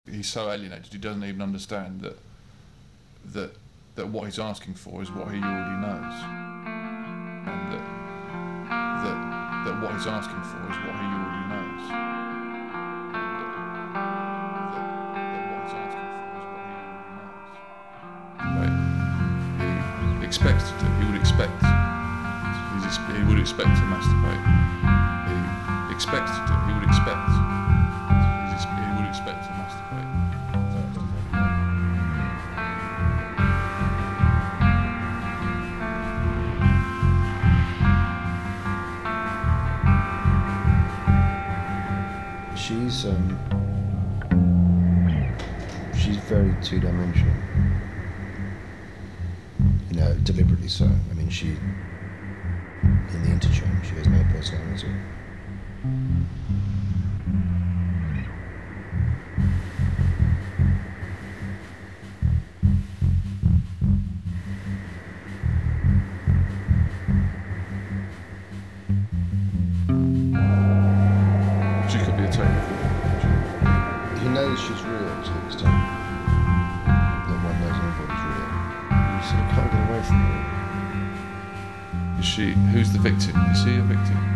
He's so alienated, he doesn't even understand that what he's asking for is what he already knows, and that what he's asking for is what he already knows. That what he's asking for is what he already knows. Right? He expects to do. He would expect. He would expect to masturbate. He expects to do. He would expect. He would expect to masturbate. She's very two-dimensional. You know, deliberately so. I mean, in the interchange, she has no personality. She could be a technical. He knows she's real to the extent that one knows anybody's real. You sort of can't get away from her. Is she? Who's the victim? Is he a victim?